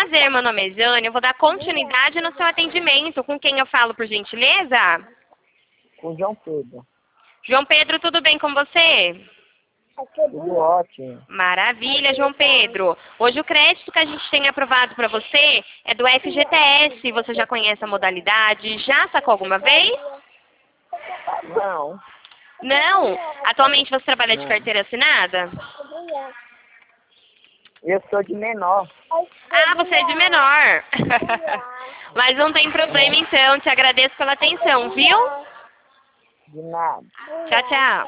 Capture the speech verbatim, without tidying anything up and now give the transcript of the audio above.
prazer, meu nome é Jane. Eu vou dar continuidade no seu atendimento. Com quem eu falo, por gentileza? Com o João Pedro. João Pedro, tudo bem com você? Tudo ótimo. Maravilha, João Pedro. Hoje o crédito que a gente tem aprovado para você é do F G T S. Você já conhece a modalidade? Já sacou alguma vez? Não. Não? Atualmente você trabalha de Não. carteira assinada? Eu sou de menor. Ah, você é de menor. Mas não tem problema então. Te agradeço pela atenção, viu? De nada. Tchau, tchau.